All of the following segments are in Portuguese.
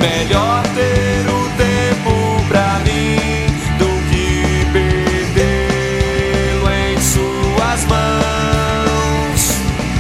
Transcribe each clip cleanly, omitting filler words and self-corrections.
Melhor ter o tempo pra mim do que perdê-lo em suas mãos.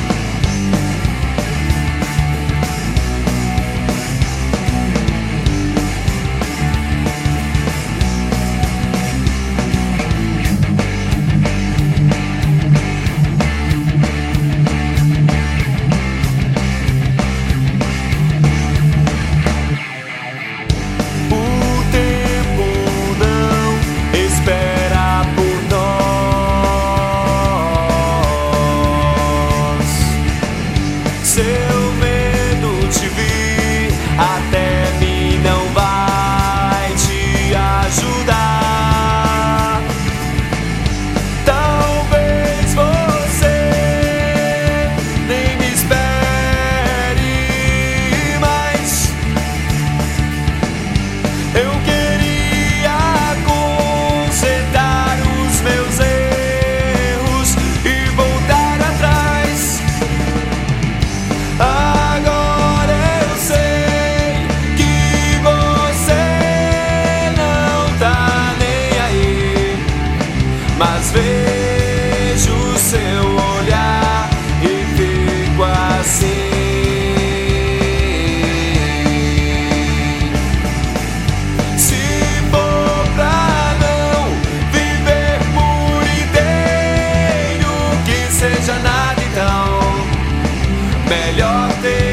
Seu medo te vir até mim não vai te ajudar. Talvez você nem me espere mais. Eu queria consertar os meus erros e voltar atrás. Agora eu sei que você não tá nem aí, mas vejo seu olhar e fico assim. Se for pra não viver por inteiro, que seja nada então. Melhor ter